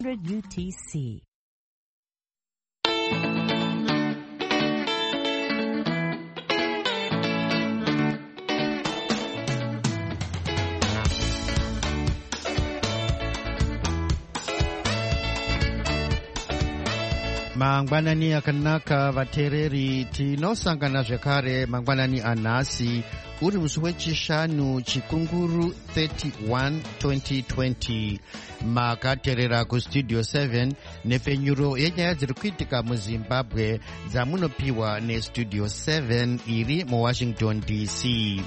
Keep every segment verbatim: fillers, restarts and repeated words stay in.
U T C. Mangwanani akanaka vatereri tinosangana zvekare mangwanani anhasi uri musi wechishanu chikunguru thirty-one twenty twenty makateerera kustudio seven nepfenyuro yenyaya dziri kuitika muzimbabwe dzamunopiwa nestudio seven iri muwashington D C.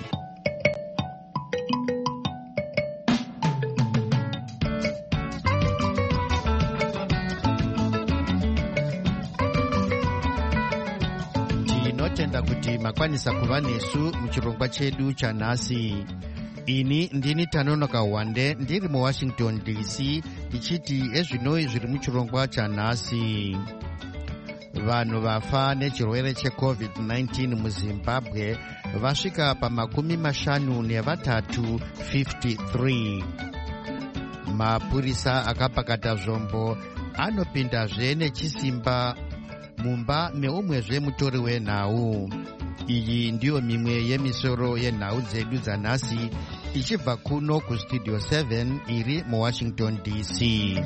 Tinotenda kuti makwanisa kuva nesu muchirongwa chedu chanhasi. Ini ndini Tanonoka Wande ndiri muwashington D C tichiti ezvinoi zviri muchirongwa chanhasi. Vanhu vafa nechirwere checovid nineteen muzimbabwe vasvika pamakumi mashanu nevatatu fifty-three. Mapurisa akapakata zvombo anopindazve nechisimba mumba meumwezve mutori wenhau. Iyi ndiyo mimwe yemisoro yenhau dzedu dzanhasi ichibva kuno kustudio seven iri muwashington D C.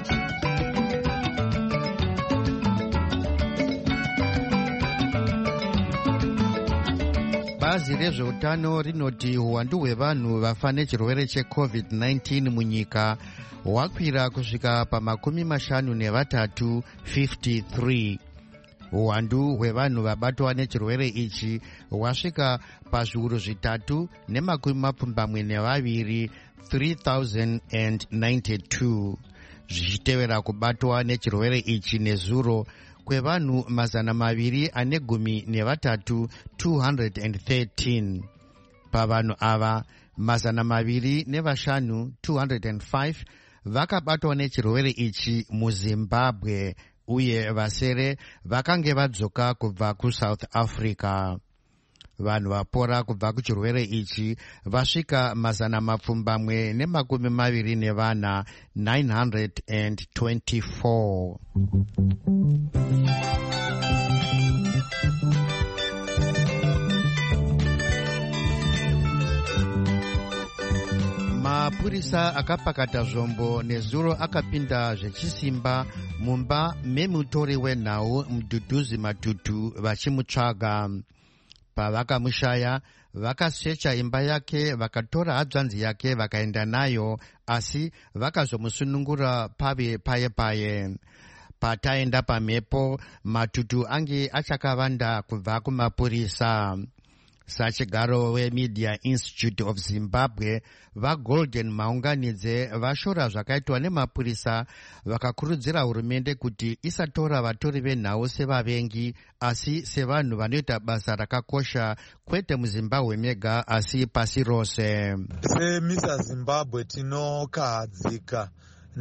Bazi rezveutano rinoti uwandu hwevanhu vafa nechirwere checovid nineteen munyika hwakwira kusvika pamakumi mashanu nevatatu fifty-three. Uwandu hwevanhu vabatwa nechirwere ichi hwasvika pazviuru zvitatu nemakumi mapfumbamwe nevaviri three thousand ninety-two, zvichitevera kubatwa nechirwere ichi nezuro kwevanhu mazana maviri ane gumi nevatatu two hundred thirteen. Pavanhu ava mazana maviri nevashanu two hundred five vakabatwa nechirwere ichi muzimbabwe uye vasere vakange vadzoka kubva kuSouth Africa. Vanhu vapora kubva kuchirwere ichi vasvika mazana mapfumbamwe nemakumi maviri nevana nine hundred twenty-four. Mapurisa akapakata zvombo nezuro akapinda zvechisimba mumba memutori wenhau Mduduzi Matutu vachimutsvaga. Pavakamushaya vakasecha imba yake vakatora hadzvanzi yake vakaenda nayo, asi vakazomusunungura pave paye paye. Pataenda pamhepo Matutu ange achakavanda kubva kumapurisa. Sachigaro weMedia Institute of Zimbabwe vaGolden Maunganidze vashora zvakaitwa nemapurisa vakakurudzira hurumende kuti isatora vatori venhau sevavengi asi sevanhu vanoita basa rakakosha kwete muZimbabwe mega asi pasi rose. SeMisa Zimbabwe tinokahadzika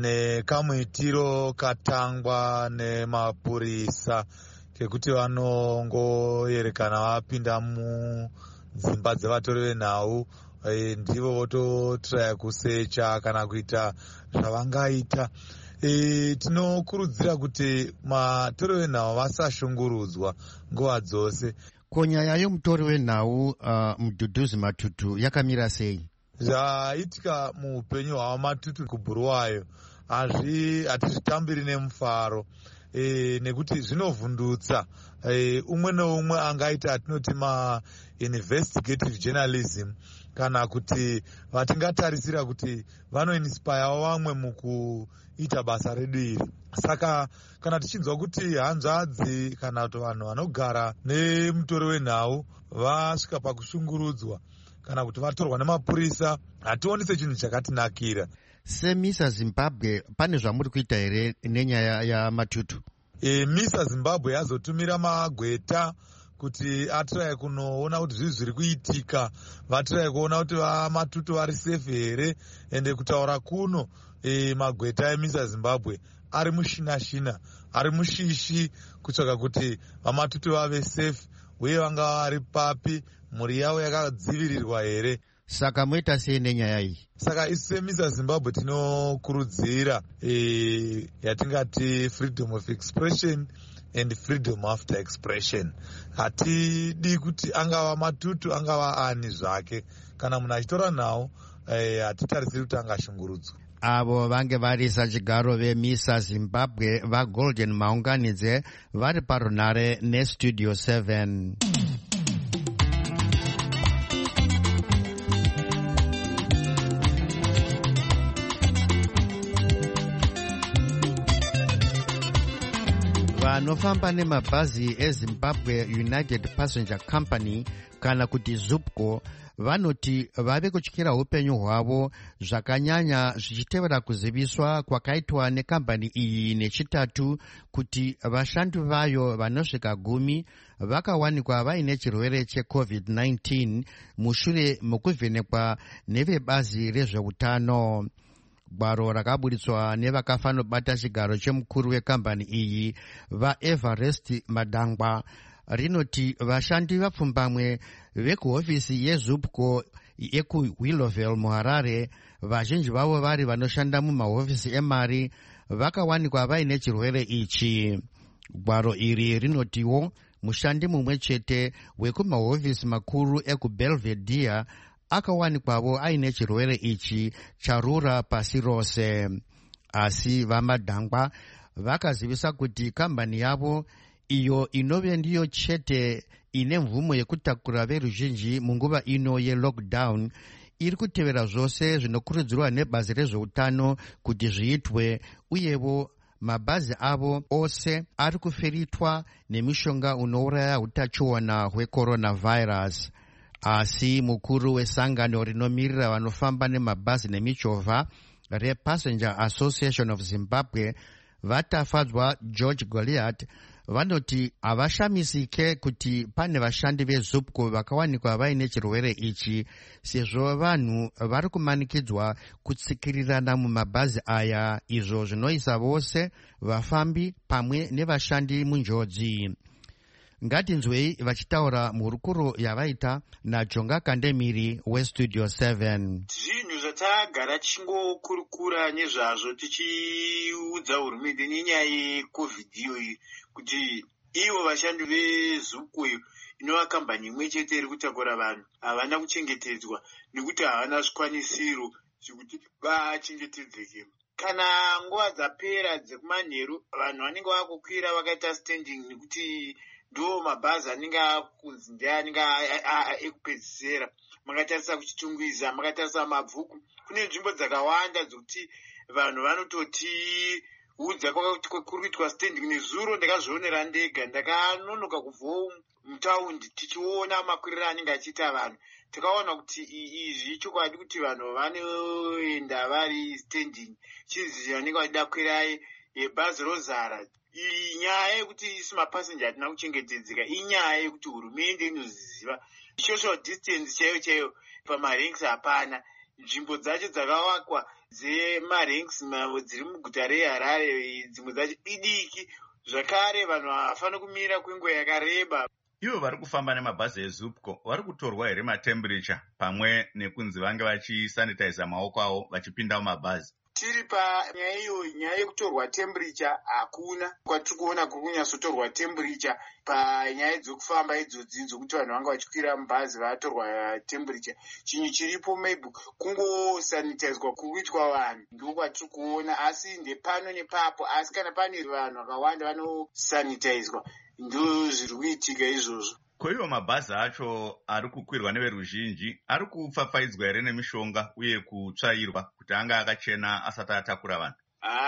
nekamuitiro katangwa nemapurisa kekuti vanongoyerekana vapinda mudzimba dzevatori venhau e, ndivo vototraya kusecha kana kuita zvavangaita. E, tinokurudzira kuti matori venhau vasashungurudzwa nguva dzose. Konyaya yomutori wenhau uh, Mduduzi Matutu yakamira sei? Zvaitika muupenyu hwavo Matutu kubhuruwayo hatizvitambiri nemufaro. E, nekuti zvinovhundutsa e, umwe neumwe angaita atinoti ma-investigative journalism kana kuti vatingatarisira kuti vanoinspire vamwe mukuita basa redu iri. Saka kana tichinzwa kuti hanzvadzi kana kuti vanhu vanogara nemutori wenhau vasvika pakushungurudzwa kana kuti vatorwa nemapurisa, hationi sechinhu chakatinakira. SeMisa Zimbabwe pane zvamuri kuita here nenyaya yaMatutu? E, Misa Zimbabwe yazotumira magweta kuti atiraye kunoona kuti zvinhu zviri kuitika, vatiraye kuona kuti Matutu vari safe here, ende kutaura kuno e, magweta eMisa Zimbabwe ari mushina shina, ari mushishi kutsvaka kuti vaMatutu vave safe uye vanga vari papi, mhuri yavo yakadzivirirwa here. Saka moita sei nenyaya iyi? Saka isu semisa Zimbabwe tinokurudzira e, yatingati freedom of expression and freedom after expression. Hatidi kuti angava matutu angava ani zvake, kana munhu achitora nhau hatitarisiri kuti angashungurudzwa. Avo vange varisa chigaro vemisa Zimbabwe vaGolden Maunganidze vari parunare nestudio seven. Vanofamba nemabhazi eZimbabwe United Passenger Company kana kuti ZUPCO vanoti vave kutyira upenyu hwavo zvakanyanya zvichitevera kuziviswa kwakaitwa nekambani iyi nechitatu kuti vashandi vayo vanosvika gumi vakawanikwa vaine chirwere checovid nineteen mushure mekuvhenekwa nevebazi rezveutano. Gwaro rakaburitswa nevakafanobata chigaro chemukuru wekambani iyi vaEvarest Madangwa rinoti vashandi vapfumbamwe vekuhofisi yeZUPCO yekuWillowville muHarare, vazhinji vavo vari vanoshanda mumahofisi emari, vakawanikwa vaine chirwere ichi. Gwaro iri rinotiwo mushandi mumwe chete wekumahofisi makuru ekuBelvedere akawanikwavo aine chirwere ichi charura pasi rose. Asi vaMadangwa vakazivisa kuti kambani yavo iyo inove ndiyo chete ine mvumo yekutakura veruzhinji munguva ino yelockdown iri kutevera zvose zvinokurudzirwa nebazi rezveutano kuti zviitwe, uyevo mabhazi avo ose ari kuferitwa nemishonga unouraya utachiona hwecoronavirus. Asi mukuru wesangano rinomirira vanofamba nemabhazi nemichovha rePassenger Association of Zimbabwe vatafadzwa George Goliath vanoti havashamisike kuti pane vashandi veZUPCO vakawanikwa vaine chirwere ichi, sezvo vanhu vari kumanikidzwa kutsikirirana mumabhazi aya, izvo zvinoisa vose vafambi pamwe nevashandi munjodzi. Ngatinzwei vachitaura mhurukuro yavaita naJonga Kandemiri weStudio seven. Zvinhu zvatagara tichingokurukura nezvazvo tichiudza hurumende nenyaya yeCovid iyoyi kuti ivo vashandi veZUPCO inova kambani imwe chete iri kutakura vanhu havana kuchengetedzwa nekuti havana zvikwanisiro zvekuti vachengetedzeke. Kana nguva dzapera dzekumanheru vanhu vanenge vakukwira vakaita standing nekuti ndo mabhazi anenge akunzi ndeanenge ekupedzisira. Makatarisa kuchitungwiza, makatarisa mabvuku, kune nzvimbo dzakawanda dzokuti vanhu vanototi udza kwakati kuri kuitwa standing. Nezuro ndakazvionera ndega, ndakanonoka kubvawo mutaundi tichiona makwiriro anenge achiita vanhu. Takaona kuti izvi chokwadi kuti vanhu vanoenda vari standing, chinzi vanenge vachida kwirai bhazi rozara. Inyaya yekuti isu mapasenja hatina kuchengetedzeka, inyaya yekuti hurumende inoziva social distance chaiyo chaiyo pamaranks hapana. Nzvimbo dzacho dzakavakwa dzemaranks dziri muguta reHarare dzimwe dzacho idiki, zvakare vanhu havafani kumira kwenguva yakareba. Ivo vari kufamba nemabhazi eZUPCO vari kutorwa here matemperature pamwe nekunzi vange vachisanitiza maoko avo vachipinda mumabhazi? Tiri panyaya iyo, nyaya yekutorwa temperature hakuna. Kwatiri kuona kuri kunyatsotorwa temperature panyaya dzokufamba idzodzi dzokuti vanhu vanga vachikwira mubhazi vatorwa temperature. Chinhu chiripo maybe kungosanitizwa kuitwa vanhu, ndiko kwatiri kuona, asi ndepano nepapo. Asi kana pane vanhu vakawanda vanosanitizwa, ndo zviri kuitika izvozvo. Ko ivo mabhazi acho ari kukwirwa neveruzhinji ari kupfapfaidzwa here nemishonga uye kutsvairwa kuti anga akachena asati atakura vanhu?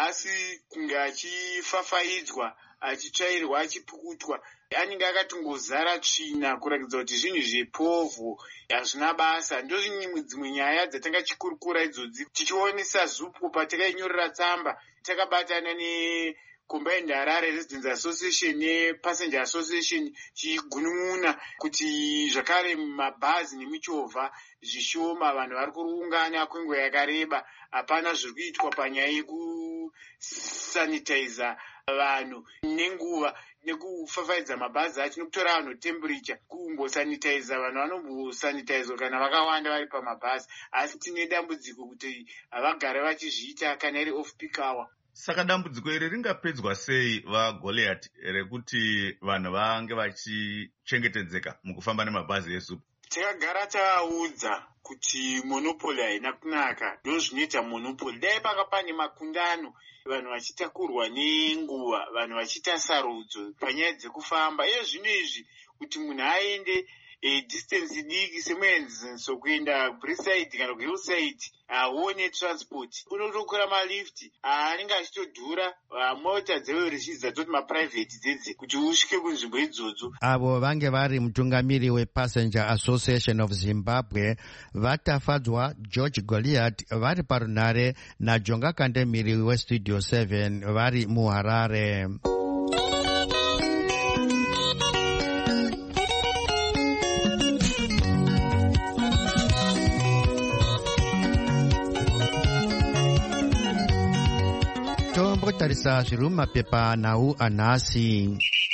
Asi kunge achifafaidzwa, achitsvairwa, achipukutwa, anenge akatongozara tsvina kurakidza kuti zvinhu zvepovhu hazvina basa. Ndo dzimwe nyaya dzatanga chikurukura idzodzi tichionesa ZUPCO patakainyorera tsamba. Takabatana ne Combined Harare Residents Association nePassenger Association chigunun'una kuti zvakare mabhazi nemichovha zvishoma, vanhu vari kuungana kwenguva yakareba, hapana zviri kuitwa panyaya yekusanitiza vanhu nenguva. nekufafaidza mabhazi acho nekutora vanhu temperature, kumbosanitiza vanhu vanombosanitizwa kana vakawanda vari pamabhazi. Asi tine dambudziko kuti havagare vachizviita kana iri off peak hour. Saka dambudziko iri ringapedzwa sei vaGoliath rekuti vanhu vange vachichengetedzeka mukufamba nemabhazi eSuper? Takagara taudza kuti monopoly haina kunaka, ndo zvinoita monopoly. Dai panga pane makundano, vanhu vachitakurwa nenguva, vanhu vachiita sarudzo panyaya dzekufamba. Iyo zvino izvi kuti munhu aende e distance diki semuenzanso kuenda Brookside kana kuHillside aone transport unotokura malift anenge achitodhura, mota dzeveruzhinji toti maprivate dzedze kuti usvike kunzvimbo idzodzo. Avo vange vari mutungamiri wePassenger Association of Zimbabwe vatafadzwa George Goliath vari parunhare naJonga Kandemiri weStudio seven vari muHarare. Tarisa zviri mumapepa nhau anhasi.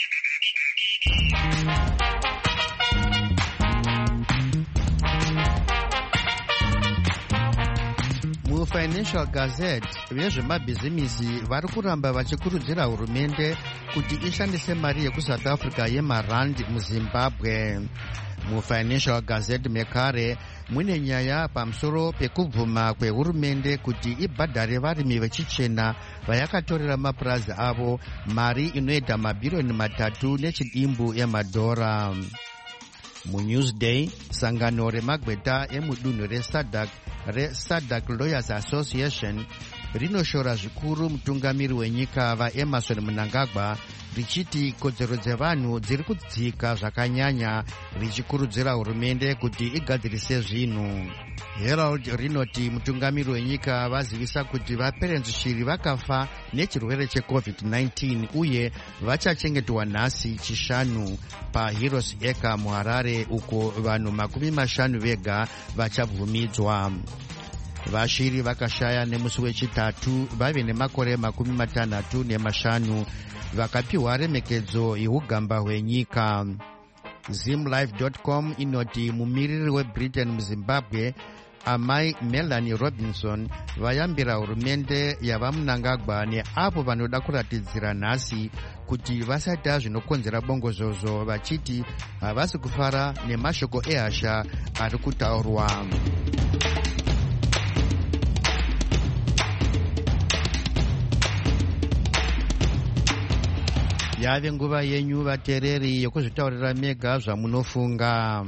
MuFinancial Gazette vezvemabhizimisi vari kuramba vachikurudzira hurumende kuti ishandise mari yekuSouth Africa yemarandi muZimbabwe. MuFinancial Gazette mekare mune nyaya pamusoro pekubvuma kwehurumende kuti ibhadhare varimi vechichena vayakatorera mapurazi avo mari inoita mabhirioni matatu nechidimbu emadhora. MuNewsday sangano remagweta emudunhu reSADC reSADC Lawyers Association rinoshora zvikuru mutungamiri wenyika vaEmerson Mnangagwa richiti kodzero dzevanhu dziri kudzika zvakanyanya, richikurudzira hurumende kuti igadzirise zvinhu. Herald rinoti mutungamiri wenyika vazivisa kuti vaperenzishiri vakafa nechirwere checovid nineteen uye vachachengetwa nhasi chishanu paHeroes Acre muHarare uko vanhu makumi mashanu vega vachabvumidzwa. Vashiri vakashaya nemusi wechitatu vave nemakore makumi matanhatu nemashanu vakapiwa remekedzo yeugamba hwenyika. Zimlife dot com inoti mumiriri weBritain muZimbabwe amai Melanie Robinson vayambira hurumende yavaMnangagwa neavo vanoda kuratidzira nhasi kuti vasaita zvinokonzera bongozozo vachiti havasi kufara nemashoko ehasha ari kutaurwa. Yave nguva yenyu vatereri yokuzvitaurira mega zvamunofunga.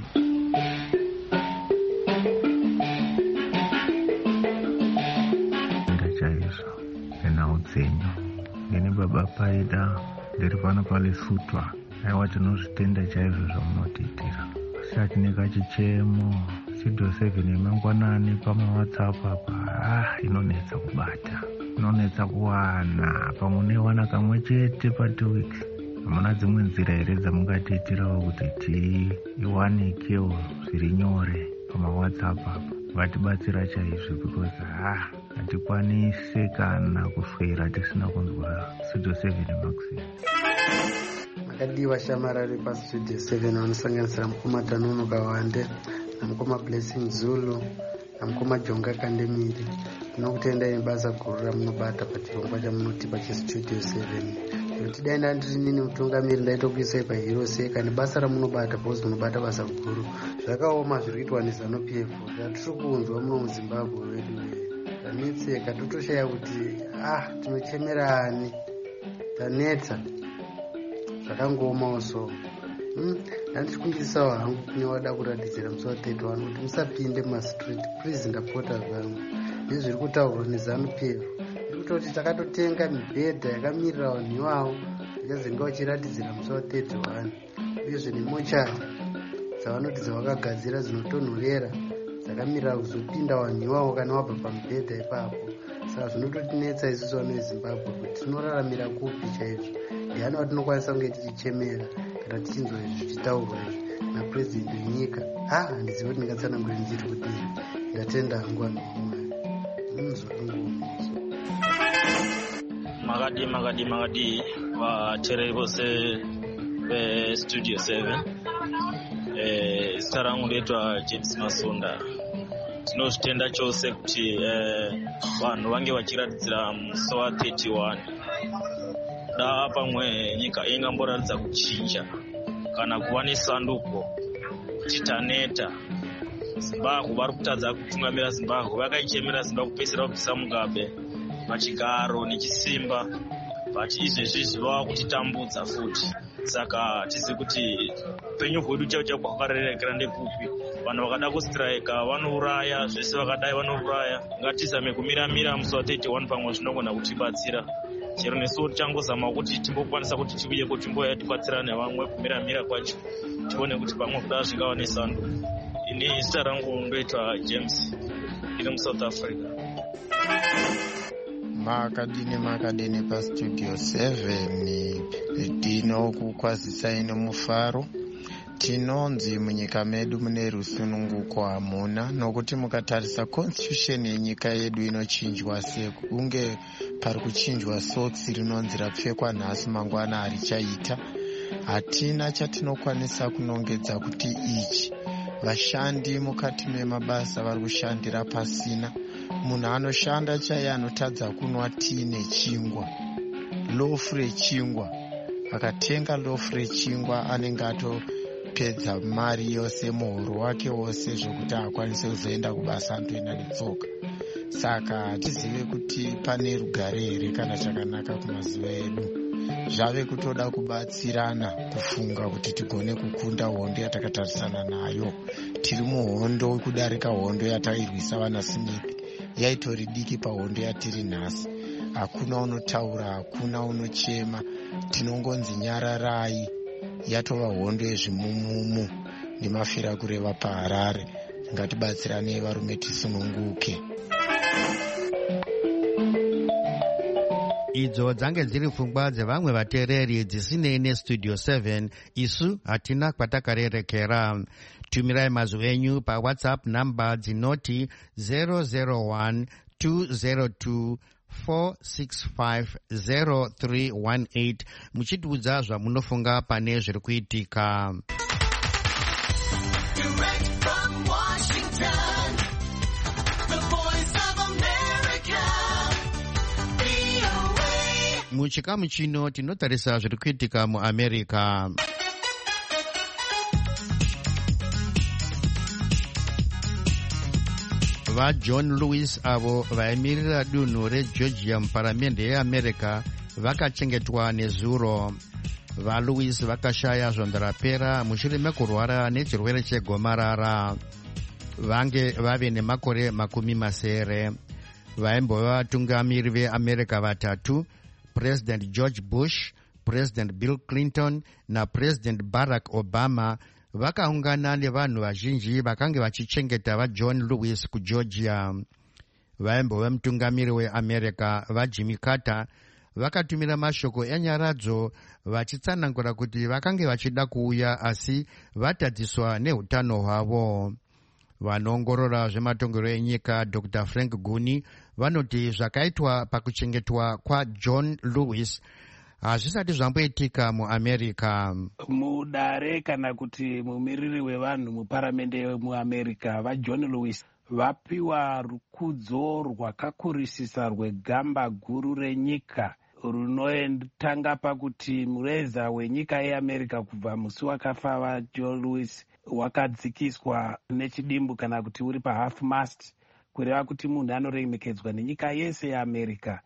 Ndachaizvo ena udzenyu ndini baba paida ndiri pano paLesotho. Aiwa tinozvitenda chaizvo zvamunotiitira. Asi hatine kachichemo Studio seven yemangwanani pamaWhatsApp apa ah inonetsa kubata, inonetsa kuwana. Pamwe unoiwana kamwe chete patiwiki. Hamuna dzimwe nzira here dzamungatiitirawo kuti tiiwanikewo zviri nyore pamaWhatsApp apa? Ngatibatsira chaizvo because ah hatikwanise kana kuswera tisina kunzwa Studio seven Maxi. Makadiwa shamarari paStudio seven vanosanganisira mukoma Tanono Kawande namukoma Blessing Zulu namukoma Jonga Kandemiri. Tinokutendai nebasa guru ramunobata pachirongwa chamunotipa cheStudio seven. Kuti daenda ndiri nini mutungamiri ndaitokuisai paHeroes Acre nebasa ramunobata because munobata basa guru. Zvakaoma zviri kuitwa neZANU-P F zvatiri kunzwa muno muZimbabwe wedu. Tanetseka totoshaya kuti ah tinochemerani, tanetsa zvakangooma so. Hmm, ndandikumbirisawo hangu kune wada kuratidzira musi wathirty one kuti musapinde mumastreet please, ndapota zvangu nezviri kutaurwa neZANU-P F. Ndiri kutoti takatotenga mibhedha yakamirira vanhu ivavo vachazenge vachiratidzira musi wathirty one, uyezve nemochari dzavanoti dzavakagadzira dzinotonhorera dzakamirira kuzopinda vanhu ivavo kana wabva pamibhedha ipapo. Saka zvinototinetsa isusu vanhu veZimbabwe kuti tinoraramira kupi chaizvo. Ndiani watinokwanisa kunge tichichemera kana tichinzwa izvi zvichitaurwa izvi napurezidendi wenyika? Ah, handizivi kuti ndingatsanangura njiri kudini. Ndatenda hangu vanhu vamwari. Munozodungumiso Magadi, Magadi, Magadi, vateereri vose vestudio seven. Zita rangu ndoitwa James Masunda. Tinozvitenda chose kuti vanhu vange vachiratidzira musi wa thirty-one. Da pamwe nyika ingamboratidza kuchinja kana kuva nesanduko kuti taneta. Zimbabwe vari kutadza kutungamira Zimbabwe, vakaichemera Zimbabwe kupedzisira kubvisa Mugabe pachigaro nechisimba, but izvezvi vava kutitambudza futi. Saka tizi kuti upenyu hwedu chaiwo chaiwo kwakarerekera ndekupi. Vanhu vakada kustrika vanouraya, zvese vakadai vanouraya. Ngatizame kumiramira musi wa thirty-one pamwe zvinogona kutibatsira. Chero nesu tichangozama kuti timbokwanisa kuti tiuyeko timboya tibatsira nevamwe kumiramira kwacho. Tione kuti pamwe kudai zvingava nesanduko. Ini zita rangu ndoitwa James, iri muSouth Africa. Makadini makadini pa studio seven tino kukwazisa ino mufaro. Tinonzi munyika medu mune rusununguko hamuna, nokuti mukatarisa constitution yenyika yedu inochinjwa sekunge pari kuchinjwa socks rinonzi rapfekwa nhasi mangwana harichaita. Hatina chatinokwanisa kunongedza kuti ichi vashandi mukati memabasa vari kushandira pasina. Munhu anoshanda chaiye anotadza kunwa tii nechingwa, lofu rechingwa. Akatenga lofu rechingwa anenge atopedza mari yose, muhoro wake wose, zvokuti akwanise kuzoenda kubasa anotoenda netsoka. Saka tizive kuti pane rugare here kana chakanaka kumazuva edu. Zvave kutoda kubatsirana kufunga kuti tigone kukunda hondo yatakatarisana nayo. Tiri muhondo kudarika hondo yatairwisa vana Smith. Yaitori diki pahondo yatiri nhasi. Hakuna unotaura, hakuna unochema. Tinongonzi nyararai. Yatova hondo yezvimumumu. Ndimafira kureva paHarare. Ngatibatsirane varume tisununguke. Idzo dzange dziri pfungwa dzevamwe vateereri dzisinei nestudio seven. Isu hatina kwatakarerekera. Tumirai mazwi enyu pa WhatsApp namba dzinoti zero zero one two zero two four six five zero three one eight muchitiudza zvamunofunga pane zviri kuitika. Muchikamu chino tinotarisa zviri kuitika muAmerica. VaJohn Lewis avo vaimirira dunhu reGeorgia muparamende yeAmerica vakachengetwa nezuro. VaLewis vakashaya zvondarapera mushure mekurwara nechirwere chegomarara. Vange vave nemakore makumi masere. Vaimbova vatungamiri veAmerica vatatu, President George Bush, President Bill Clinton na President Barack Obama, vakaungana nevanhu vazhinji vakange vachichengeta vaJohn Lewis kuGeorgia. Vaimbova mutungamiri weAmerica vaJimmy Carter vakatumira mashoko enyaradzo vachitsanangura kuti vakange vachida kuuya asi vatadziswa neutano hwavo. Vanoongorora zvematongero enyika Doctor Frank Guni vanoti zvakaitwa pakuchengetwa kwaJohn Lewis hazvisati zvamboitika muAmerica. Mudare kana kuti mumiriri wevanhu muparamende muAmerica vaJohn Lewis vapiwa rukudzo rwakakurisisa rwegamba guru renyika runotanga pakuti mureza wenyika yeAmerica kubva musi wakafa vaJohn Lewis wakadzikiswa nechidimbu kana kuti uri pahalf mast, kureva kuti munhu anoremekedzwa nenyika yese yeAmerica.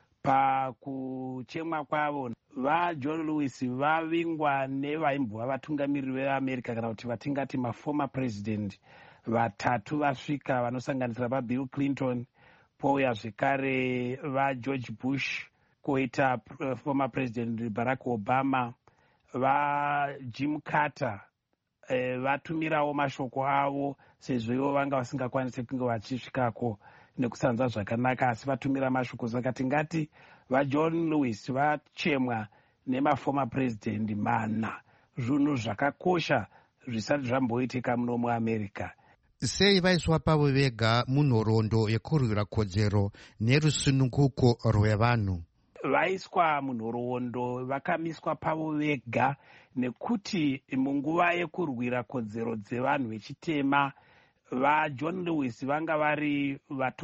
Pakuchemwa kwavo vaJohn Lewis vavingwa nevaimbova vatungamiriri veAmerica kana kuti vatingati maformer president vatatu vasvika vanosanganisira vaBill Clinton, pouya zvekare vaGeorge Bush, koita former president Barack Obama, vaJim Carter. E, vatumirawo mashoko avo sezvo ivo vanga vasingakwanisi kunge vachisvikako nekusanza zvakanaka, asi vatumira mashoko. Saka tingati vaJohn Lewis vachemwa nemaformer president mana, zvinhu zvakakosha zvisati zvamboitika muno muAmerica. Sei vaiswa pavo vega munhoroondo yekurwira kodzero nerusununguko rwevanhu? vaiswa munhoroondo vakamiswa pavo vega, nekuti munguva yekurwira kodzero dzevanhu vechitema vajohn lewis vanga vari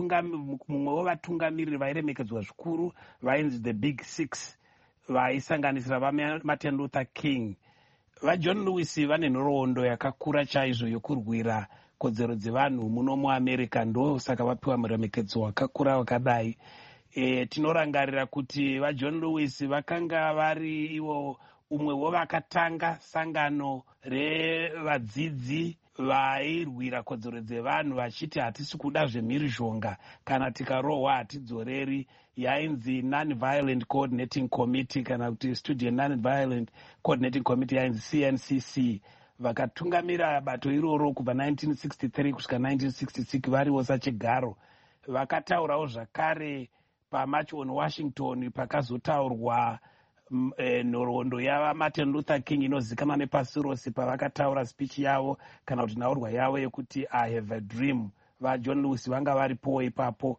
mumwe wevatungamiriri vairemekedzwa zvikuru vainzi the big six, vaisanganisira vamartin luther king. vajohn lewis vane nhoroondo yakakura chaizvo yokurwira kodzero dzevanhu muno muamerica, ndo saka vapiwa muremekedzo wakakura wakadai. E, tinorangarira kuti vajohn lewis vakanga vari ivo umwe wevakatanga sangano revadzidzi vairwira kodzero dzevanhu vachiti hatisi kuda zvemhirizhonga, kana tikarohwa hatidzoreri, yainzi non-violent coordinating committee kana kuti student non-violent coordinating committee yainzi C N C C. Vakatungamira bato iroro kubva nineteen sixty-three kusvika nineteen sixty-six variwo sachigaro. Vakataurawo zvakare pamarch on Washington pakazotaurwa E, nhoroondo yavamartin luther king inozikanwa nepasi rose pavakataura speech yavo kana kuti nhaurwa yavo yekuti I have a dream. vajohn lewis vanga varipowo ipapo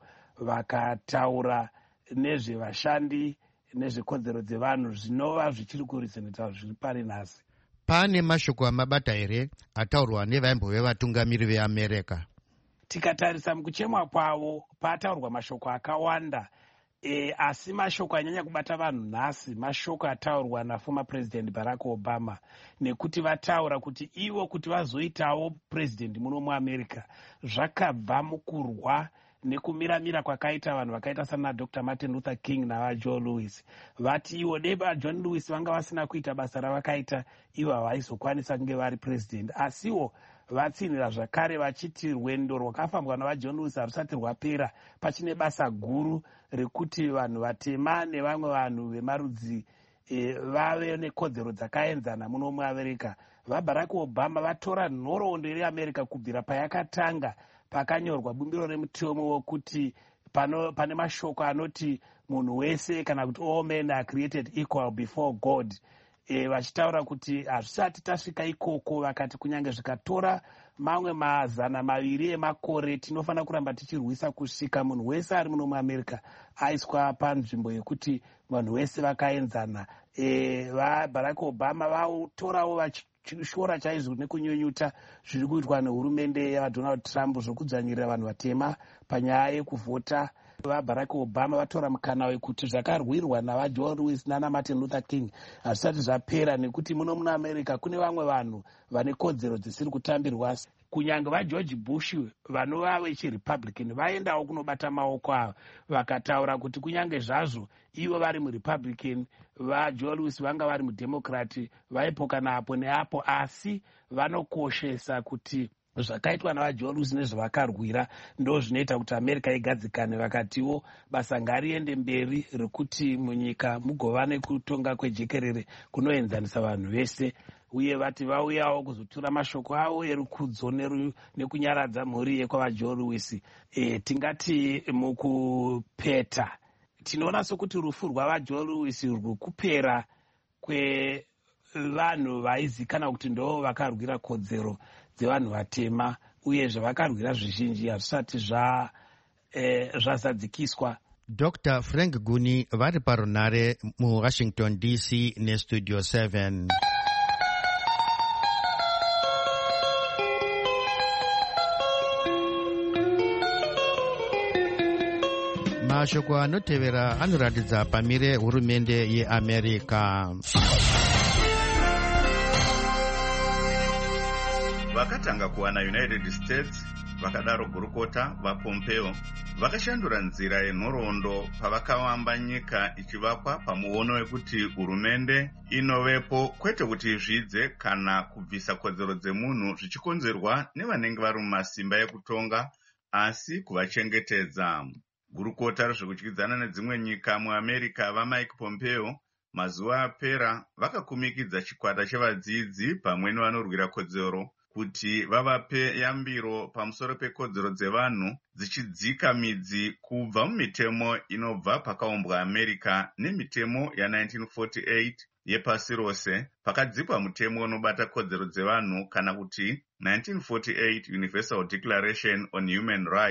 vakataura nezvevashandi nezvekodzero dzevanhu zvinova zvichiri kurizeneta zviri pari nhasi. Pane mashoko amabata here ataurwa nevaimbove vatungamiri veamerica? Tikatarisa mukuchemwa kwavo pataurwa mashoko akawanda. E, asi mashoko anyanya kubata vanhu nhasi mashoko ataurwa naformer president Barack Obama, nekuti vataura kuti ivo kuti vazoitawo president muno muamerica zvakabva mukurwa nekumiramira kwakaita vanhu vakaita sana Doctor Martin Luther King navajohn Lewis. Vati ivo dei vajohn Lewis vanga vasina kuita basa ravakaita, ivo havaizokwanisa kunge vari president. Asiwo vatsinira zvakare vachiti rwendo rwakafambwa navajohn Lewis harusati rwapera, pachine basa guru rekuti vanhu vatema nevamwe vanhu vemarudzi e, vave nekodzero dzakaenzana muno muamerica. VaBarack Obama vatora nhoroondo yeamerica kubvira payakatanga, pakanyorwa bumbiro remutemo wokuti pano pane mashoko anoti munhu wese kana kuti all men are created equal before God. E, vachitaura kuti hazvisati tasvika ikoko, vakati kunyange zvikatora mamwe mazana maviri emakore tinofanira kuramba tichirwisa kusvika munhu wese ari muno muamerica aiswa panzvimbo yekuti vanhu vese vakaenzana. E, vaBarack Obama vatorawo vachishora chaizvo nekunyunyuta zviri kuitwa nehurumende yavaDonald Trump zvokudzvanyirira vanhu vatema panyaya yekuvhota. VaBarack Obama vatora mukana wekuti zvakarwirwa navajohn Lewis nana Martin Luther King hazvisati zvapera, nekuti muno muno America kune vamwe vanhu vane kodzero dzisiri kutambirwa. Kunyange vaGeorge Bush vanova vechirepublican vaendawo kunobata maoko avo, vakataura kuti kunyange zvazvo ivo vari murepublican vajohn Lewis vanga vari mudemocrat, vaipoka napo neapo, asi vanokoshesa kuti zvakaitwa navajohn Lewis nezvavakarwira ndo zvinoita kuti America igadzikane. Vakatiwo basa ngariende mberi rekuti munyika mugova nekutonga kwejekerere kunoenzanisa vanhu vese, uye vati vauyawo kuzotura mashoko avo erukudzo nekunyaradza mhuri yekwavajohn Lewis. E, tingati mukupeta tinoona sokuti rufu rwavajohn Lewis rwuri kupera kwevanhu vaizikana kuti ndo vakarwira kodzero dzevanhu vatema, uye zvavakarwira zvizhinji hazvisati zvazadzikiswa. eh, Doctor Frank Guni vari parunare muWashington D C nestudio seven. Mashoko anotevera anoratidza pamire hurumende yeAmerica. Vakatanga kuwana United States vakadaro gurukota vaPompeo vakashandura nzira yenhoroondo pavakavamba nyika ichivakwa pamuono wekuti hurumende inovepo kwete kuti izvidze kana kubvisa kodzero dzemunhu zvichikonzerwa nevanenge vari mumasimba ekutonga, asi kuvachengetedza. Gurukota rezvekudyidzana nedzimwe nyika muAmerica vaMike Pompeo mazuva apera vakakumikidza chikwata chevadzidzi pamwe nevanorwira kodzero kuti vavape yambiro pamusoro pekodzero dzevanhu dzichidzika midzi kubva mumitemo inobva pakaumbwa America nemitemo ya1948 yepasi rose, pakadzikwa mutemo unobata kodzero dzevanhu kana kuti nineteen forty-eight Universal Declaration on Human Rights.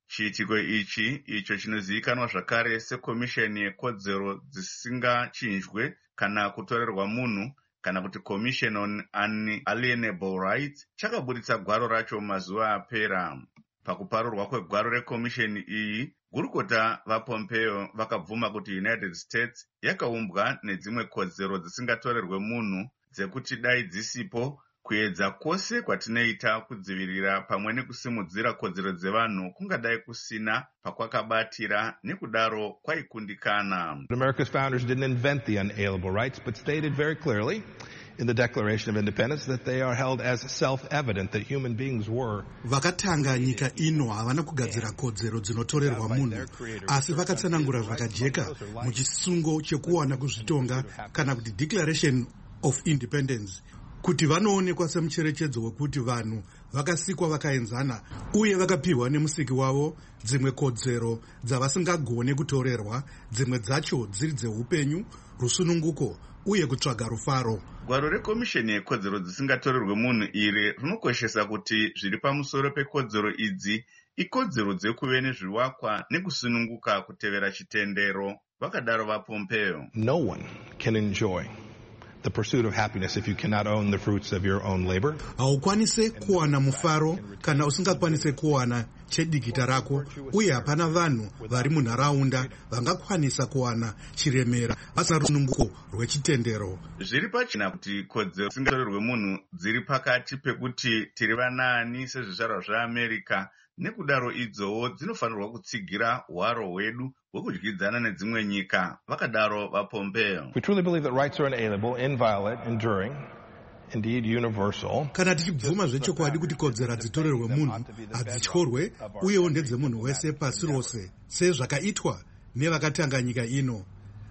chiitiko ichi icho chinozivikanwa zvakare sekomisheni yekodzero dzisingachinjwe kana kutorerwa munhu kana kuti Commission on Unalienable Rights chakabuditsa gwaro racho mazuva apera. Pakuparurwa kwegwaro rekomisheni iyi, gurukota vaPompeo vakabvuma kuti United States yakaumbwa nedzimwe kodzero dzisingatorerwe munhu dzekuti dai dzisipo kuedza kwose kwatinoita kudzivirira pamwe nekusimudzira kodzero dzevanhu kungadai kusina pakwakabatira nekudaro kwaikundikana. America's founders didn't invent the unalienable rights, but stated very clearly in the Declaration of Independence that they are held as self-evident that human beings were. Vakatanga nyika ino havana kugadzira kodzero dzinotorerwa munhu, asi vakatsanangura zvakajeka muchisungo chekuwana kuzvitonga kana kuti Declaration of Independence, kuti vanoonekwa semucherechedzo wekuti vanhu vakasikwa vakaenzana uye vakapiwa nemusiki wavo dzimwe kodzero dzavasingagone kutorerwa, dzimwe dzacho dziri dzeupenyu, rusununguko uye kutsvaga rufaro. Gwaro rekomisheni yekodzero dzisingatorerwe munhu iri rinokoshesa kuti zviri pamusoro pekodzero idzi ikodzero dzekuve nezvivakwa nekusununguka kutevera chitendero, vakadaro vaPompeo. No one can enjoy the pursuit of happiness if you cannot own the fruits of your own labor. Haukwanise kuwana mufaro kana usingakwanise kuwana chedikita rako, uye hapana vanhu vari munharaunda vangakwanisa kuwana chiremera vasina rusununguko rwechitendero. Zviri pachina kuti kodzero dzisingatorerwe munhu dziri pakati pekuti tiri vanani sezvizvarwa zveAmerica, nekudaro idzowo dzinofanirwa kutsigira hwaro hwedu hwekudyidzana nedzimwe nyika, vakadaro vaPompeo. We truly believe that rights are inalienable, inviolate, enduring, indeed universal. Kana tichibvuma zvechokwadi kuti kodzero dzitorerwe munhu hadzityorwe uyewo ndedzemunhu wese pasi rose sezvakaitwa nevakatanga nyika ino,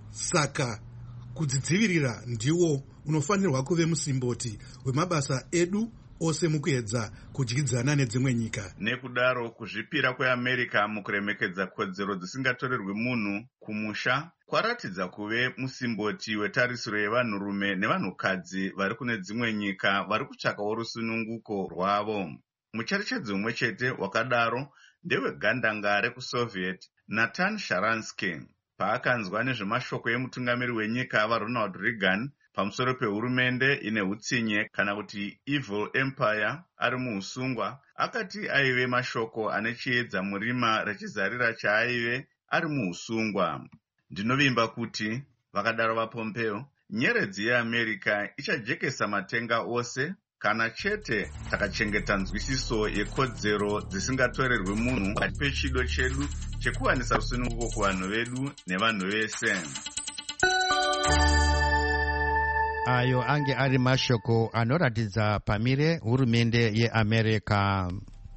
saka kudzidzivirira ndiwo unofanirwa kuve musimboti wemabasa edu ose mukuedza kudyidzana nedzimwe nyika. Nekudaro kuzvipira kweAmerica mukuremekedza kodzero dzisingatorerwe munhu kumusha kwaratidza kuve musimboti wetarisiro yevanhurume nevanhukadzi vari kune dzimwe nyika vari kutsvakawo rusununguko rwavo. Mucherechedzo umwe chete wakadaro ndewegandanga kuSoviet Nathan Sharansky paakanzwa nezvemashoko emutungamiri wenyika vaRonald Reagan pamusoro pehurumende ine hutsinye kana kuti evil empire ari muusungwa, akati aive mashoko ane chiedza murima rechizarira chaaive ari muusungwa. Ndinovimba kuti, vakadaro vaPompeo, nyeredzi yeAmerica ichajekesa matenga ose kana chete takachengeta nzwisiso yekodzero dzisingatorerwe munhu pakati pechido chedu chekuwanisa rusununguko kuvanhu vedu nevanhu vese. Ayo ange ari mashoko anoratidza pamire hurumende yeAmerica.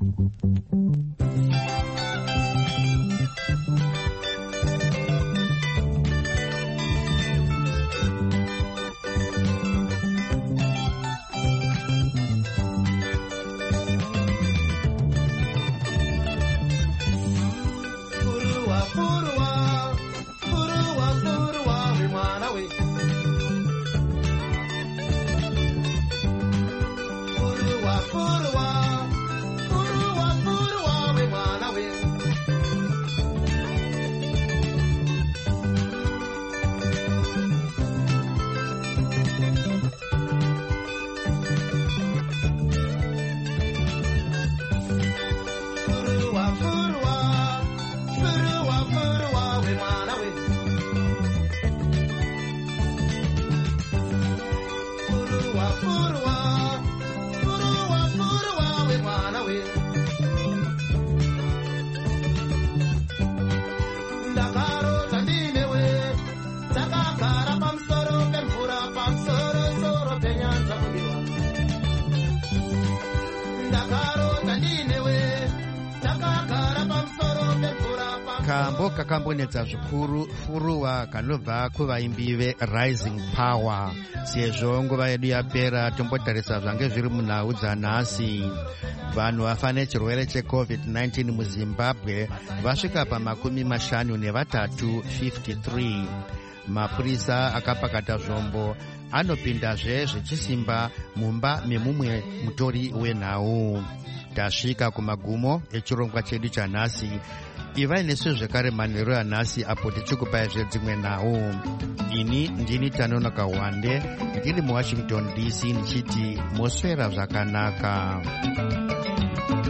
Kambo kakambonetsa zvikuru furuwa kanobva kuvaimbi veRising Power. Sezvo nguva yedu yapera tombotarisa zvange zviri munhau dzanhasi. Vanhu vafa nechirwere checovid nineteen muZimbabwe vasvika pamakumi mashanu nevatatu fifty-three. Mapurisa akapakata zvombo anopindazve zvechisimba mumba memumwe mutori wenhau. tasvika kumagumo echirongwa chedu chanhasi. Ivai nesu zvekare manheru anhasi apo tichikupai zvedzimwe nhau. Ini ndini Tanona Kawande ndiri muwashington D C ndichiti moswera zvakanaka.